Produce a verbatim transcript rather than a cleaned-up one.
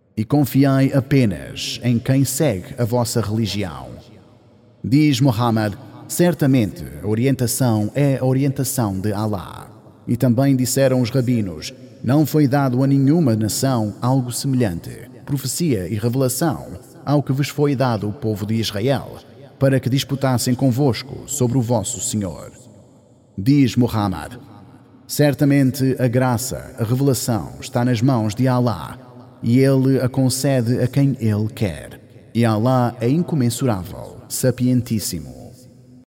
e confiai apenas em quem segue a vossa religião. Diz Muhammad: certamente a orientação é a orientação de Allah. E também disseram os rabinos: não foi dado a nenhuma nação algo semelhante, profecia e revelação, ao que vos foi dado o povo de Israel, para que disputassem convosco sobre o vosso Senhor. Diz Muhammad: certamente a graça, a revelação está nas mãos de Allah, e Ele a concede a quem Ele quer. E Allah é incomensurável, sapientíssimo.